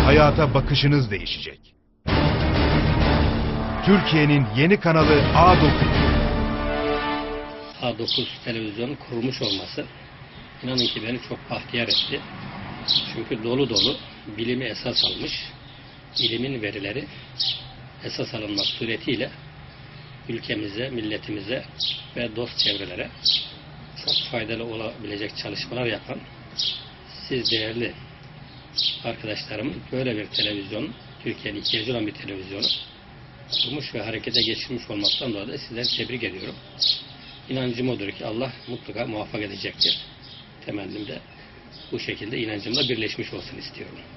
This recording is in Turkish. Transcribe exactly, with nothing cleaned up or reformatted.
hayata bakışınız değişecek. Türkiye'nin yeni kanalı A dokuz. A dokuz televizyonun kurulmuş olması inanın ki beni çok bahtiyar etti. Çünkü dolu dolu bilimi esas almış, bilimin verileri esas alınmak suretiyle ülkemize, milletimize ve dost çevrelere çok faydalı olabilecek çalışmalar yapan siz değerli arkadaşlarımın böyle bir televizyon, Türkiye'nin ihtiyacı olan bir televizyonu kurmuş ve harekete geçirmiş olmaktan dolayı da sizleri tebrik ediyorum. İnancım odur ki Allah mutlaka muvaffak edecektir. Temennim de bu şekilde inancımla birleşmiş olsun istiyorum.